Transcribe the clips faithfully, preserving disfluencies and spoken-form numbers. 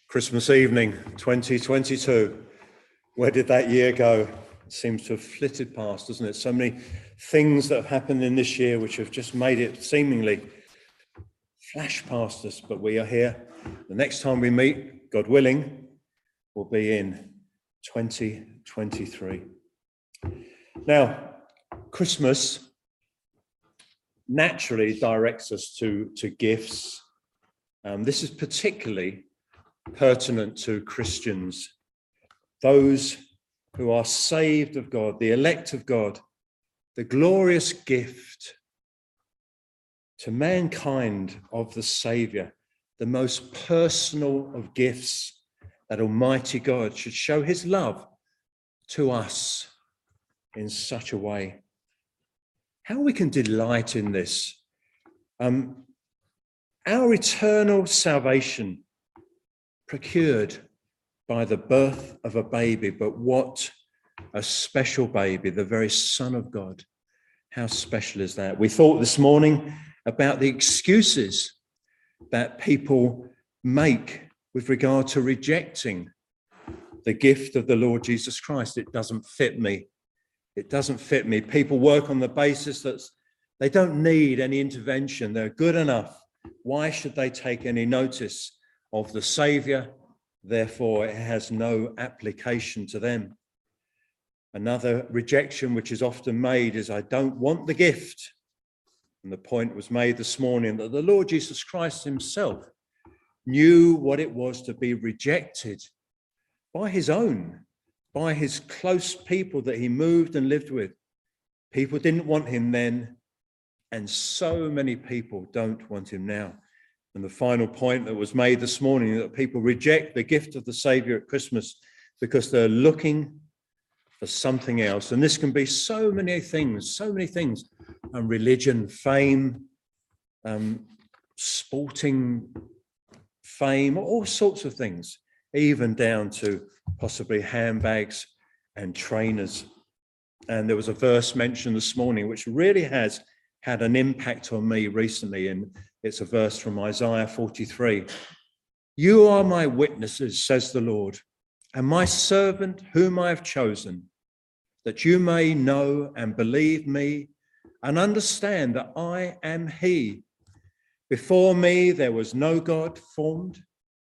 Christmas evening, twenty twenty-two. Where did that year go? It seems to have flitted past, doesn't it? So many things that have happened in this year which have just made it seemingly flash past us, but we are here. The next time we meet, God willing, will be in twenty twenty-three. Now, Christmas naturally directs us to, to gifts. Um, this is particularly pertinent to Christians, those who are saved of God, the elect of God, the glorious gift to mankind of the Saviour, the most personal of gifts, that Almighty God should show his love to us in such a way. How we can delight in this. Um, our eternal salvation procured by the birth of a baby, but what a special baby, the very Son of God. How special is that? We thought this morning about the excuses that people make with regard to rejecting the gift of the Lord Jesus Christ. It doesn't fit me. It doesn't fit me. People work on the basis that they don't need any intervention. They're good enough. Why should they take any notice of the Saviour? Therefore, it has no application to them. Another rejection which is often made is, I don't want the gift. And the point was made this morning that the Lord Jesus Christ himself knew what it was to be rejected by his own, by his close people that he moved and lived with. People didn't want him then, and so many people don't want him now. And the final point that was made this morning, that people reject the gift of the Saviour at Christmas because they're looking for something else. And this can be so many things, so many things. Um, religion, fame, um, sporting fame, all sorts of things, even down to possibly handbags and trainers. And there was a verse mentioned this morning which really has had an impact on me recently, and it's a verse from Isaiah forty-three. You are my witnesses, says the Lord, and my servant whom I have chosen, that you may know and believe me and understand that I am he. Before me there was no God formed,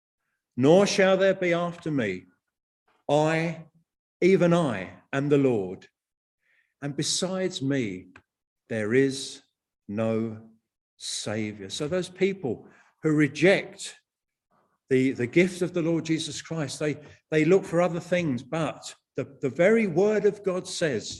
nor shall there be after me. I, even I, am the Lord, and besides me there is no Saviour. So those people who reject the, the gift of the Lord Jesus Christ, they, they look for other things, but the, the very word of God says,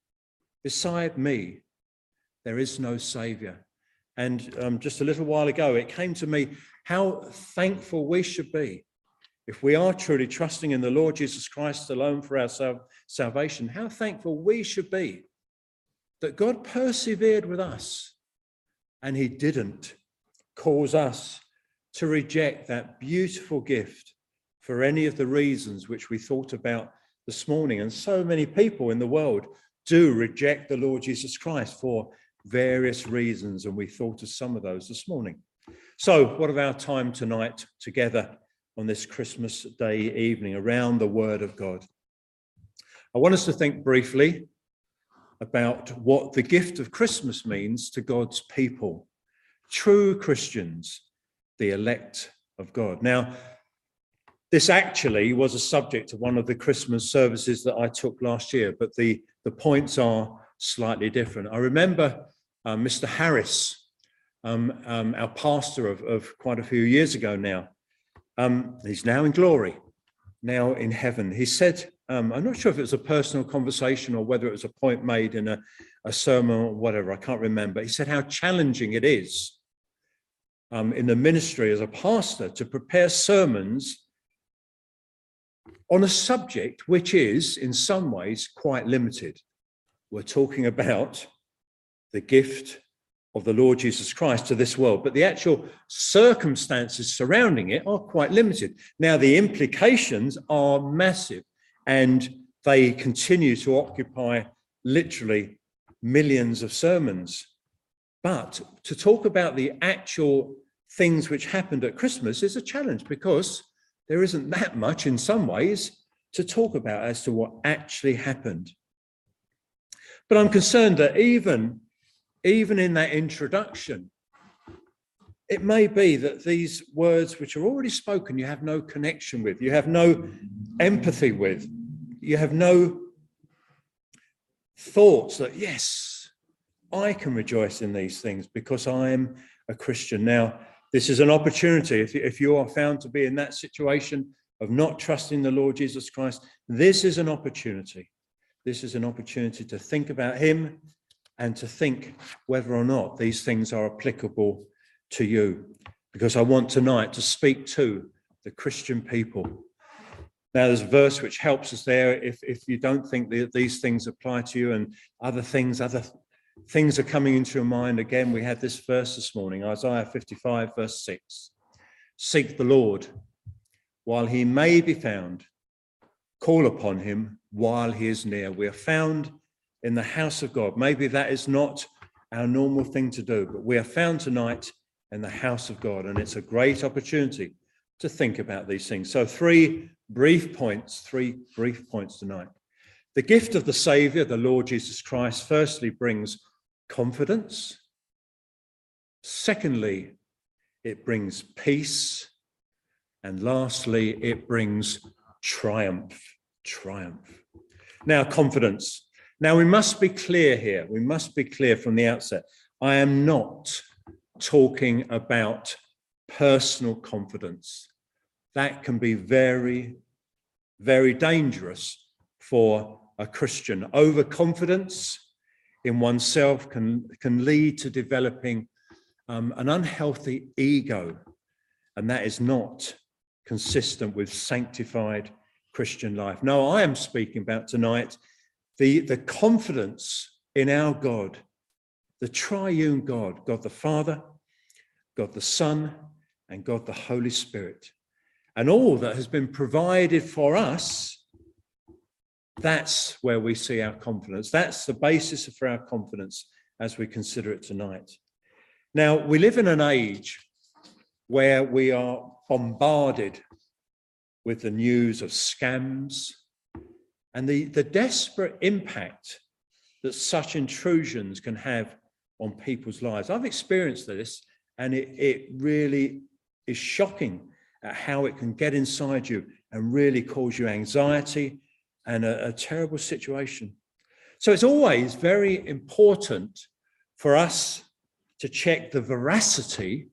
beside me, there is no Saviour. And um, just a little while ago, it came to me how thankful we should be if we are truly trusting in the Lord Jesus Christ alone for our sal- salvation, how thankful we should be that God persevered with us and he didn't cause us to reject that beautiful gift for any of the reasons which we thought about this morning. And so many people in the world do reject the Lord Jesus Christ for various reasons, and we thought of some of those this morning. So what of our time tonight together on this Christmas Day evening around the Word of God? I want us to think briefly about what the gift of Christmas means to God's people, true Christians, the elect of God. Now, this actually was a subject of one of the Christmas services that I took last year, but the, the points are slightly different. I remember uh, Mister Harris, um, um, our pastor of, of quite a few years ago now. Um, he's now in glory, now in heaven. He said, um, I'm not sure if it was a personal conversation or whether it was a point made in a, a sermon or whatever, I can't remember. He said how challenging it is um, in the ministry as a pastor to prepare sermons on a subject which is in some ways quite limited. We're talking about the gift of the Lord Jesus Christ to this world, but the actual circumstances surrounding it are quite limited. Now, the implications are massive, and they continue to occupy literally millions of sermons. But to talk about the actual things which happened at Christmas is a challenge, because there isn't that much in some ways to talk about as to what actually happened. But I'm concerned that even, even in that introduction, it may be that these words which are already spoken, you have no connection with, you have no empathy with, you have no thoughts that, yes, I can rejoice in these things because I am a Christian. Now, this is an opportunity. If, if you are found to be in that situation of not trusting the Lord Jesus Christ, this is an opportunity. This is an opportunity to think about him and to think whether or not these things are applicable to you, because I want tonight to speak to the Christian people. Now, there's a verse which helps us there if, if you don't think that these things apply to you, and other things, other things are coming into your mind. Again, we had this verse this morning, Isaiah fifty-five, verse six. Seek the Lord while he may be found. Call upon him while he is near. We are found in the house of God. Maybe that is not our normal thing to do, but we are found tonight in the house of God, and it's a great opportunity to think about these things. So three brief points, three brief points tonight. The gift of the Saviour, the Lord Jesus Christ, firstly brings confidence. Secondly, it brings peace. And lastly, it brings triumph, triumph. Now, confidence. Now, we must be clear here. We must be clear from the outset. I am not talking about personal confidence. That can be very, very dangerous for a Christian. Overconfidence in oneself can, can lead to developing um, an unhealthy ego, and that is not consistent with sanctified Christian life. No, I am speaking about tonight the, the confidence in our God, the triune God, God the Father, God the Son, and God the Holy Spirit. And all that has been provided for us, that's where we see our confidence. That's the basis for our confidence as we consider it tonight. Now, we live in an age where we are bombarded with the news of scams and the, the desperate impact that such intrusions can have on people's lives. I've experienced this, and it, it really is shocking at how it can get inside you and really cause you anxiety and a, a terrible situation. So it's always very important for us to check the veracity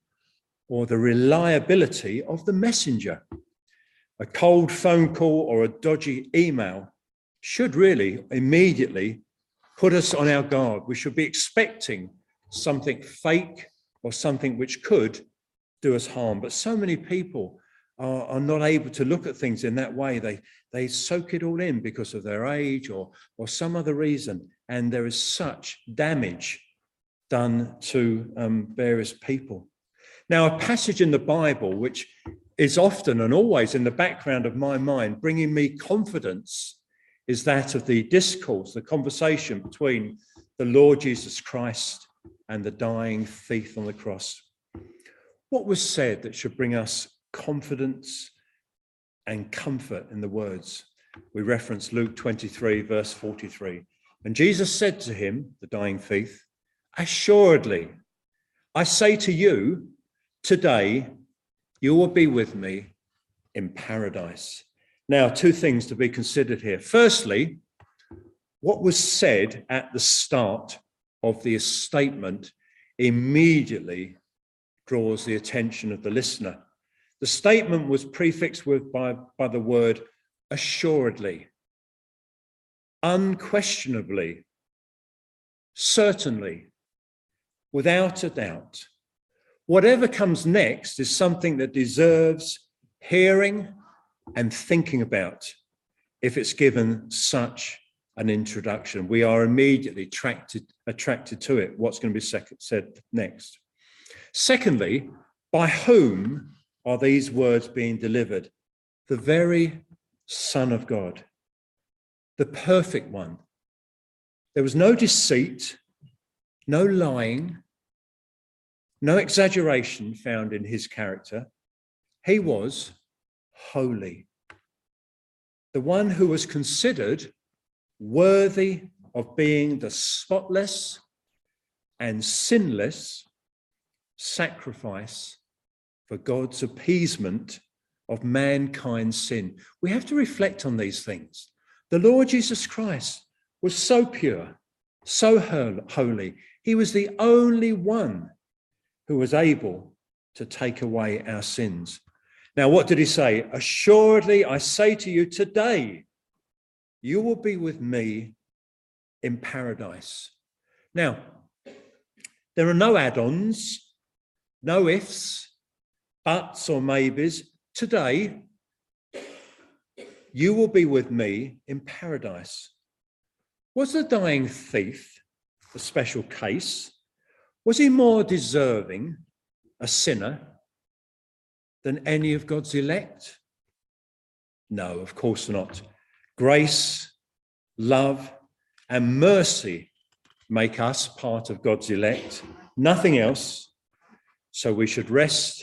or the reliability of the messenger. A cold phone call or a dodgy email should really immediately put us on our guard. We should be expecting something fake or something which could do us harm. But so many people are, are not able to look at things in that way. They, they soak it all in because of their age or, or some other reason. And there is such damage done to um, various people. Now, a passage in the Bible, which is often and always in the background of my mind, bringing me confidence, is that of the discourse, the conversation between the Lord Jesus Christ and the dying thief on the cross. What was said that should bring us confidence and comfort in the words? We reference Luke twenty-three, verse forty-three. And Jesus said to him, the dying thief, "Assuredly, I say to you, today you will be with me in paradise." Now, two things to be considered here. Firstly, what was said at the start of the statement immediately draws the attention of the listener. The statement was prefixed with by, by the word assuredly, unquestionably, certainly, without a doubt. Whatever comes next is something that deserves hearing and thinking about if it's given such an introduction. We are immediately attracted, attracted to it, what's going to be second, said next. Secondly, by whom are these words being delivered? The very Son of God, the perfect one. There was no deceit, no lying, no exaggeration found in his character. He was holy. The one who was considered worthy of being the spotless and sinless sacrifice for God's appeasement of mankind's sin. We have to reflect on these things. The Lord Jesus Christ was so pure, so holy. He was the only one who was able to take away our sins. Now, what did he say? Assuredly, I say to you today, you will be with me in paradise. Now, there are no add-ons, no ifs, buts or maybes. Today, you will be with me in paradise. Was the dying thief a special case? Was he more deserving, a sinner, than any of God's elect? No, of course not. Grace, love, and mercy make us part of God's elect, nothing else. So we should rest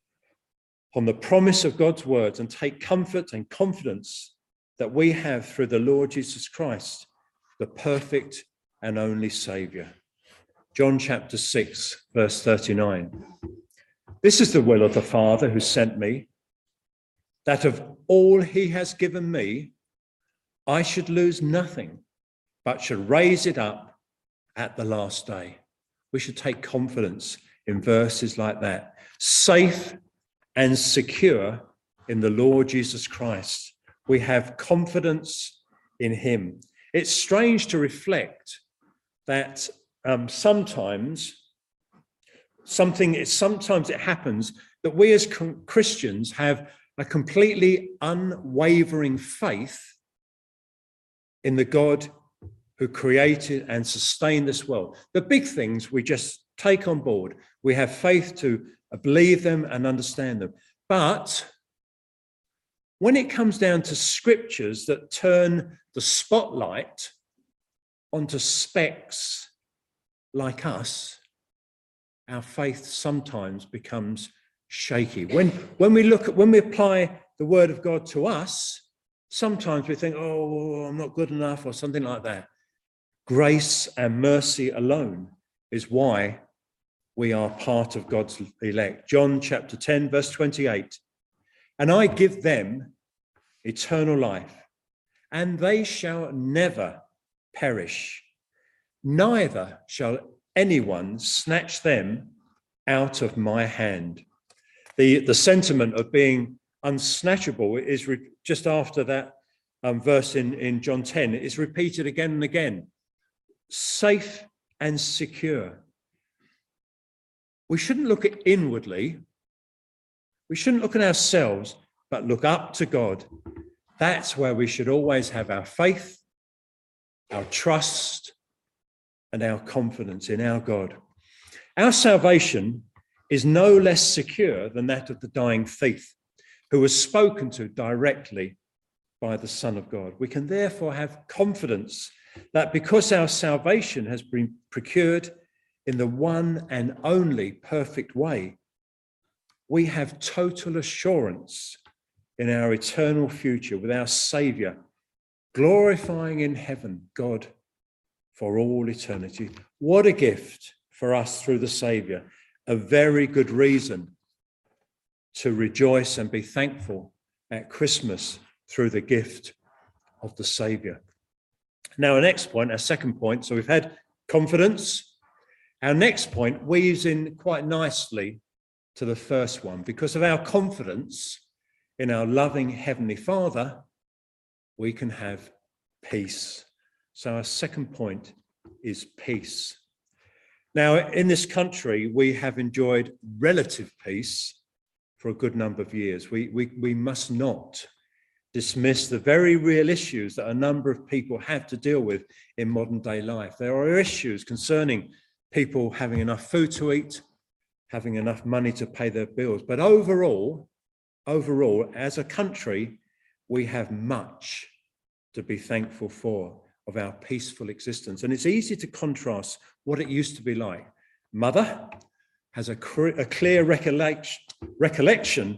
on the promise of God's word and take comfort and confidence that we have through the Lord Jesus Christ, the perfect and only Saviour. John chapter six, verse thirty-nine. This is the will of the Father who sent me, that of all he has given me, I should lose nothing, but should raise it up at the last day. We should take confidence in verses like that. Safe and secure in the Lord Jesus Christ. We have confidence in him. It's strange to reflect that um, sometimes something is sometimes it happens that we as Christians have a completely unwavering faith in the God who created and sustained this world. The big things we just take on board. We have faith to believe them and understand them. But when it comes down to scriptures that turn the spotlight onto specks like us, our faith sometimes becomes shaky. When, when we look at, when we apply the word of God to us, sometimes we think, oh, I'm not good enough or something like that. Grace and mercy alone is why we are part of God's elect. John chapter ten, verse twenty-eight. And I give them eternal life, and they shall never perish. Neither shall anyone snatch them out of my hand. The, the sentiment of being unsnatchable is re- just after that um, verse in, in John ten. It is repeated again and again. Safe and secure. We shouldn't look at inwardly. We shouldn't look at ourselves, but look up to God. That's where we should always have our faith, our trust, and our confidence in our God. Our salvation is no less secure than that of the dying thief, who was spoken to directly by the Son of God. We can therefore have confidence that because our salvation has been procured in the one and only perfect way, we have total assurance in our eternal future with our Saviour, glorifying in heaven God for all eternity. What a gift for us through the Saviour. A very good reason to rejoice and be thankful at Christmas through the gift of the Saviour. Now, our next point, our second point, so we've had confidence. Our next point weaves in quite nicely to the first one. Because of our confidence in our loving Heavenly Father, we can have peace. So our second point is peace. Now, in this country, we have enjoyed relative peace for a good number of years. We, we, we must not dismiss the very real issues that a number of people have to deal with in modern day life. There are issues concerning people having enough food to eat, having enough money to pay their bills. But overall, overall, as a country, we have much to be thankful for of our peaceful existence. And it's easy to contrast what it used to be like. Mother has a, cr- a clear recollection, recollection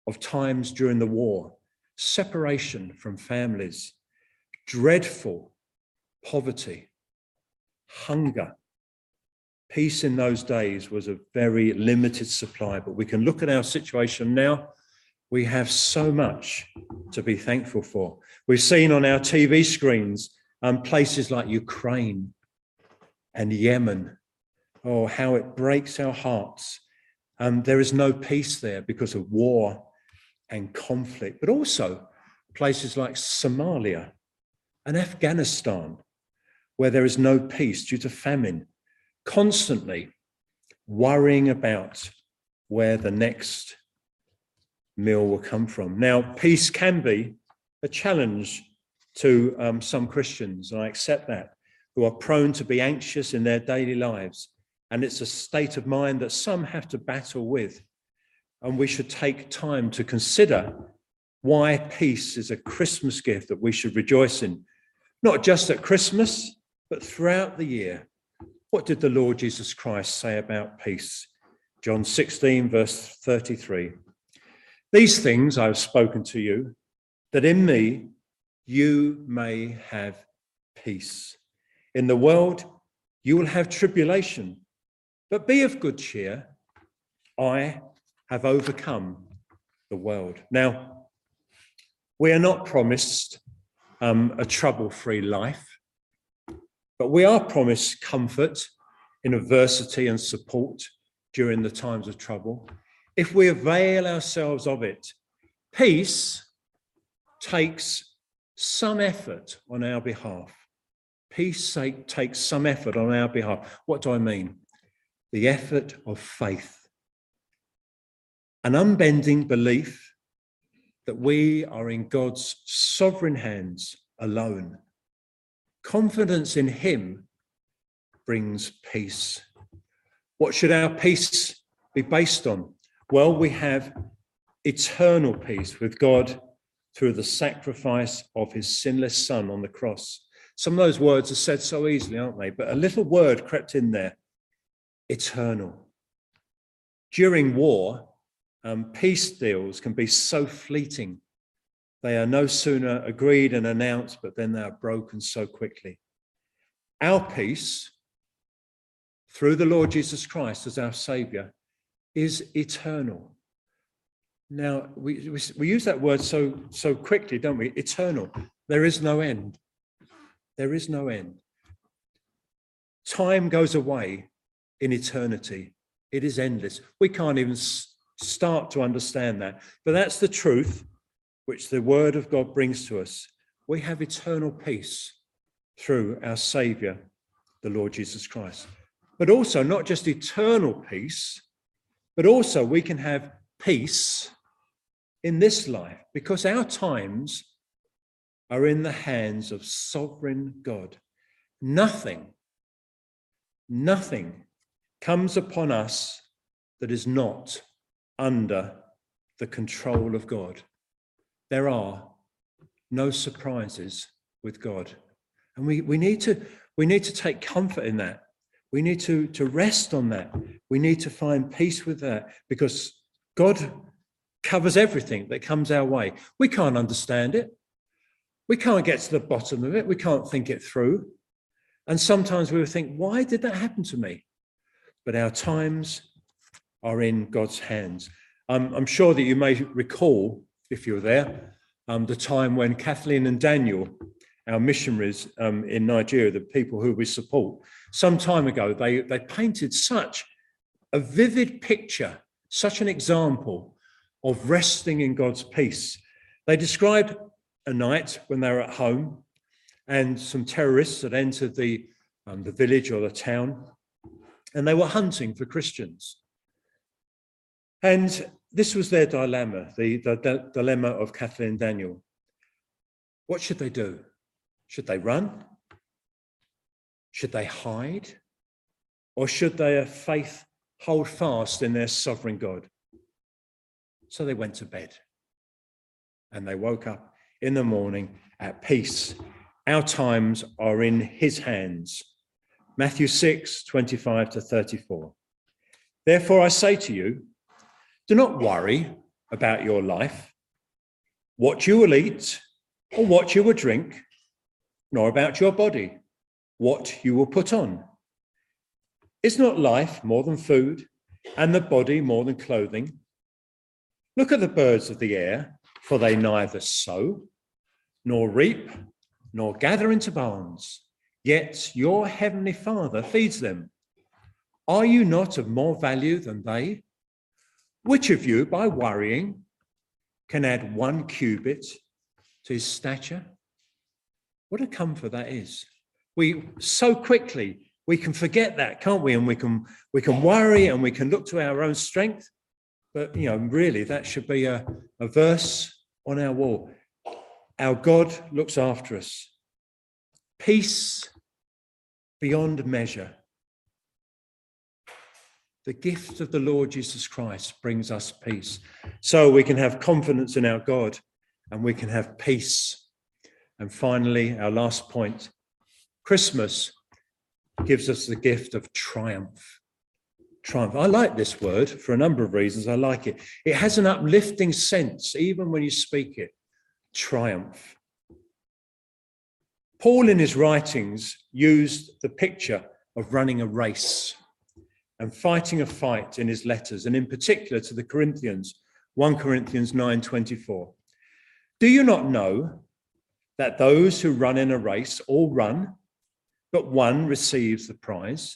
of times during the war, separation from families, dreadful poverty, hunger. Peace in those days was a very limited supply, but we can look at our situation now. We have so much to be thankful for. We've seen on our T V screens um, places like Ukraine and Yemen. Oh, how it breaks our hearts. Um, there is no peace there because of war and conflict, but also places like Somalia and Afghanistan, where there is no peace due to famine, constantly worrying about where the next meal will come from. Now, peace can be a challenge to um, some Christians, and I accept that, who are prone to be anxious in their daily lives. And it's a state of mind that some have to battle with. And we should take time to consider why peace is a Christmas gift that we should rejoice in, not just at Christmas, but throughout the year. What did the Lord Jesus Christ say about peace? John sixteen, verse thirty-three. These things I have spoken to you, that in me you may have peace. In the world you will have tribulation, but be of good cheer. I have overcome the world. Now, we are not promised um, a trouble-free life, but we are promised comfort in adversity and support during the times of trouble. If we avail ourselves of it, peace takes some effort on our behalf. Peace takes some effort on our behalf. What do I mean? The effort of faith. An unbending belief that we are in God's sovereign hands alone. Confidence in him brings peace. What should our peace be based on? Well, we have eternal peace with God through the sacrifice of his sinless son on the cross. Some of those words are said so easily, aren't they? But a little word crept in there. Eternal. During war, um, peace deals can be so fleeting. They are no sooner agreed and announced, but then they are broken so quickly. Our peace, through the Lord Jesus Christ as our Saviour, is eternal. Now, we, we, we use that word so, so quickly, don't we? Eternal. There is no end. There is no end. Time goes away in eternity. It is endless. We can't even start to understand that. But that's the truth which the word of God brings to us. We have eternal peace through our Saviour, the Lord Jesus Christ. But also not just eternal peace, but also we can have peace in this life because our times are in the hands of sovereign God. Nothing, nothing comes upon us that is not under the control of God. There are no surprises with God. And we, we need to we need to take comfort in that. We need to, to rest on that. We need to find peace with that because God covers everything that comes our way. We can't understand it. We can't get to the bottom of it. We can't think it through. And sometimes we will think, why did that happen to me? But our times are in God's hands. I'm, I'm sure that you may recall, if you were there, um, the time when Kathleen and Daniel, our missionaries um, in Nigeria, the people who we support, some time ago, they, they painted such a vivid picture, such an example of resting in God's peace. They described a night when they were at home and some terrorists had entered the, um, the village or the town, and they were hunting for Christians. And this was their dilemma, the, the, the dilemma of Kathleen and Daniel. What should they do? Should they run? Should they hide? Or should their faith hold fast in their sovereign God? So they went to bed and they woke up in the morning at peace. Our times are in his hands. Matthew six, twenty-five to thirty-four. Therefore I say to you, do not worry about your life, what you will eat or what you will drink, nor about your body, what you will put on. Is not life more than food, and the body more than clothing? Look at the birds of the air, for they neither sow, nor reap, nor gather into barns, yet your heavenly Father feeds them. Are you not of more value than they? Which of you, by worrying, can add one cubit to his stature? What a comfort that is. We so quickly, we can forget that, can't we? And we can we can worry and we can look to our own strength. But, you know, really, that should be a, a verse on our wall. Our God looks after us. Peace beyond measure. The gift of the Lord Jesus Christ brings us peace. So we can have confidence in our God and we can have peace. And finally, our last point, Christmas gives us the gift of triumph. Triumph. I like this word for a number of reasons. I like it. It has an uplifting sense, even when you speak it. Triumph. Paul, in his writings, used the picture of running a race and fighting a fight in his letters, and in particular to the Corinthians, First Corinthians nine twenty-four. Do you not know that those who run in a race all run, but one receives the prize?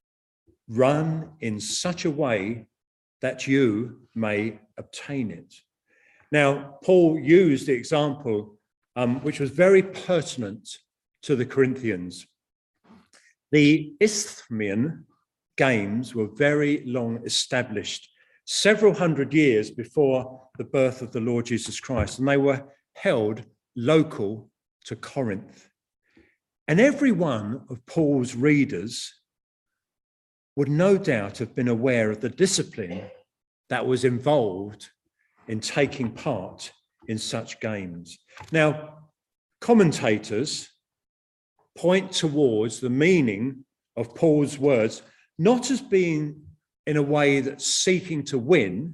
Run in such a way that you may obtain it. Now, Paul used the example um, which was very pertinent to the Corinthians. The Isthmian Games were very long established, several hundred years before the birth of the Lord Jesus Christ, and they were held local to Corinth. And every one of Paul's readers would no doubt have been aware of the discipline that was involved in taking part in such games. Now, commentators point towards the meaning of Paul's words, not as being in a way that's seeking to win,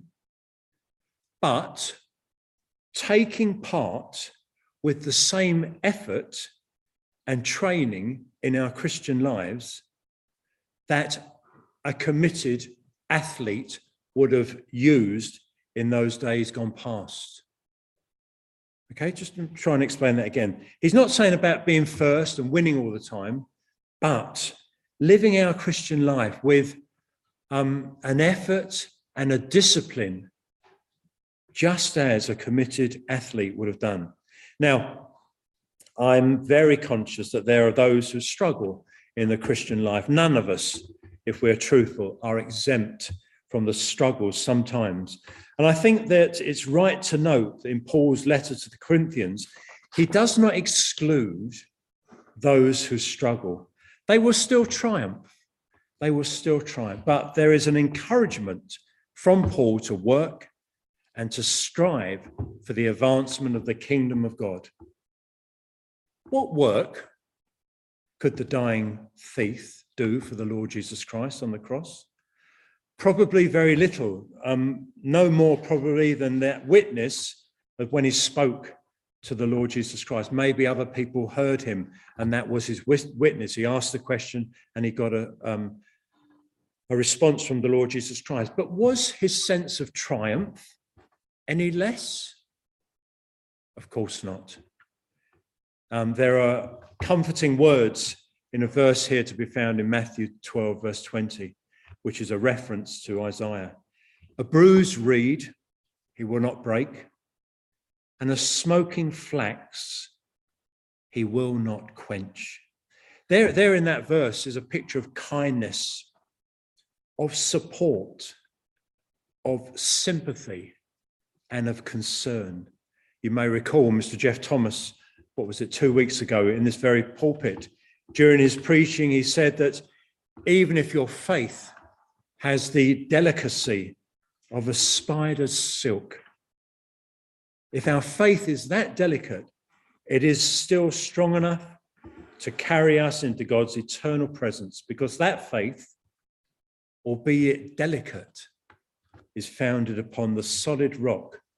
but taking part with the same effort and training in our Christian lives that a committed athlete would have used in those days gone past. Okay, just try and explain that again. He's not saying about being first and winning all the time, but living our Christian life with um, an effort and a discipline, just as a committed athlete would have done. Now, I'm very conscious that there are those who struggle in the Christian life. None of us, if we're truthful, are exempt from the struggles sometimes. And I think that it's right to note that in Paul's letter to the Corinthians, he does not exclude those who struggle. They will still triumph. They will still triumph. But there is an encouragement from Paul to work and to strive for the advancement of the kingdom of God. What work could the dying thief do for the Lord Jesus Christ on the cross? Probably very little, um, no more probably than that witness of when he spoke to the Lord Jesus Christ. Maybe other people heard him and that was his witness. He asked the question and he got a, um, a response from the Lord Jesus Christ. But was his sense of triumph any less? Of course not. Um, there are comforting words in a verse here to be found in Matthew twelve, verse twenty, which is a reference to Isaiah. A bruised reed he will not break, and a smoking flax he will not quench. There, there in that verse is a picture of kindness, of support, of sympathy, and of concern. You may recall Mister Jeff Thomas, what was it, two weeks ago in this very pulpit, during his preaching, he said that even if your faith has the delicacy of a spider's silk, if our faith is that delicate, it is still strong enough to carry us into God's eternal presence, because that faith, albeit delicate, is founded upon the solid rock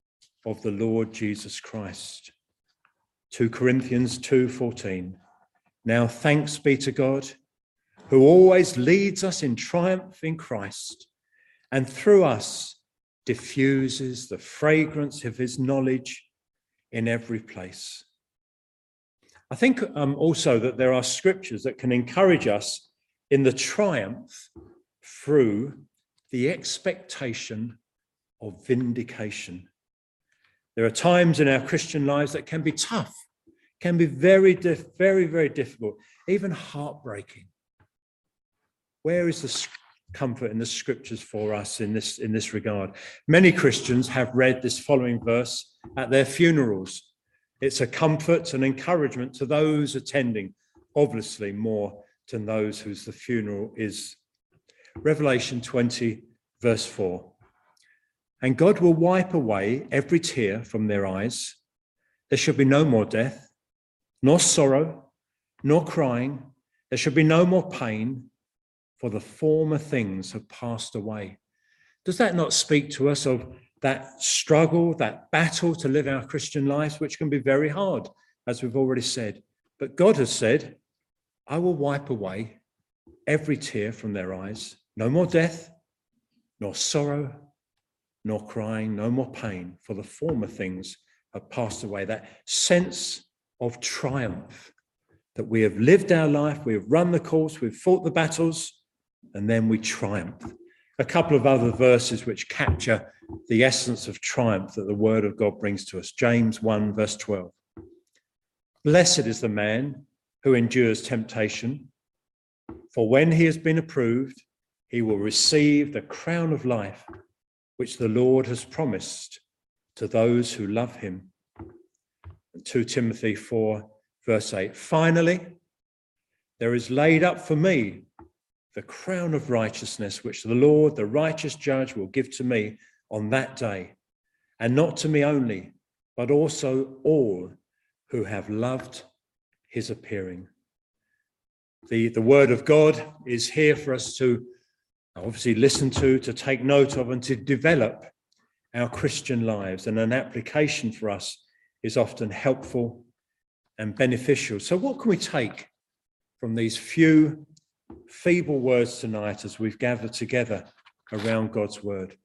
of the Lord Jesus Christ. Second Corinthians two fourteen. Now thanks be to God, who always leads us in triumph in Christ, and through us diffuses the fragrance of his knowledge in every place. I think um, also that there are scriptures that can encourage us in the triumph through the expectation of vindication. There are times in our Christian lives that can be tough, can be very, diff- very, very difficult, even heartbreaking. Where is the comfort in the scriptures for us in this, in this regard? Many Christians have read this following verse at their funerals. It's a comfort and encouragement to those attending, obviously more to those whose the funeral is. Revelation twenty, verse four. And God will wipe away every tear from their eyes. There shall be no more death, nor sorrow, nor crying. There shall be no more pain, for the former things have passed away. Does that not speak to us of that struggle, that battle to live our Christian lives, which can be very hard, as we've already said? But God has said, I will wipe away every tear from their eyes. No more death, nor sorrow, nor crying, no more pain, for the former things have passed away. That sense of triumph, that we have lived our life, we have run the course, we've fought the battles, and then we triumph. A couple of other verses which capture the essence of triumph that the word of God brings to us. James one, verse twelve. Blessed is the man who endures temptation, for when he has been approved, he will receive the crown of life, which the Lord has promised to those who love him. Second Timothy four, verse eight. Finally, there is laid up for me the crown of righteousness, which the Lord, the righteous judge, will give to me on that day, and not to me only, but also all who have loved his appearing. The, the word of God is here for us to obviously listen to, to take note of, and to develop our Christian lives. And an application for us is often helpful and beneficial. So what can we take from these few feeble words tonight as we've gathered together around God's word?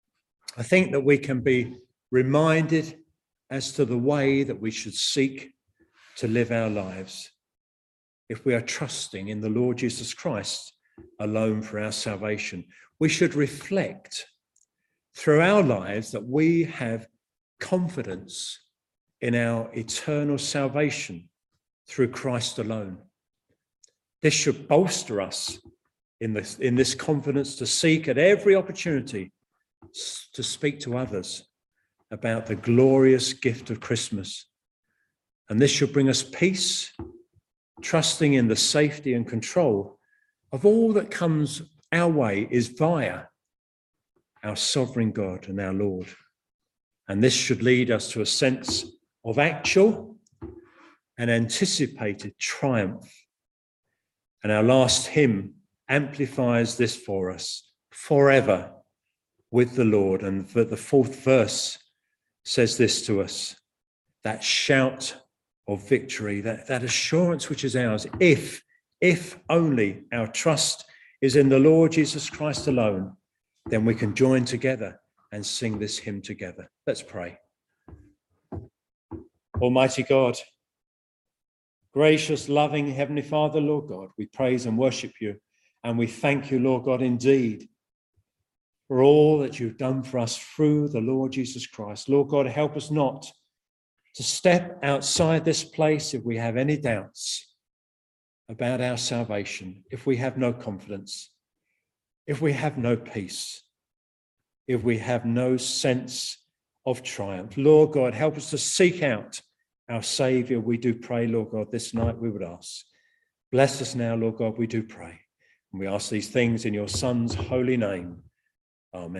I think that we can be reminded as to the way that we should seek to live our lives if we are trusting in the Lord Jesus Christ alone for our salvation. We should reflect through our lives that we have confidence in our eternal salvation through Christ alone. This should bolster us in this, in this confidence to seek at every opportunity to speak to others about the glorious gift of Christmas. And this should bring us peace, trusting in the safety and control of all that comes our way is via our sovereign God and our Lord. And this should lead us to a sense of actual and anticipated triumph. And our last hymn amplifies this for us: forever with the Lord. And the fourth verse says this to us: that shout of victory, that, that assurance which is ours, if, if only our trust is in the Lord Jesus Christ alone, then we can join together and sing this hymn together. Let's pray. Almighty God, gracious, loving Heavenly Father, Lord God, we praise and worship you, and we thank you, Lord God, indeed, for all that you've done for us through the Lord Jesus Christ. Lord God, help us not to step outside this place if we have any doubts about our salvation, if we have no confidence, if we have no peace, if we have no sense of triumph. Lord God, help us to seek out our Saviour, we do pray, Lord God, this night we would ask. Bless us now, Lord God, we do pray. And we ask these things in your Son's holy name. Amen.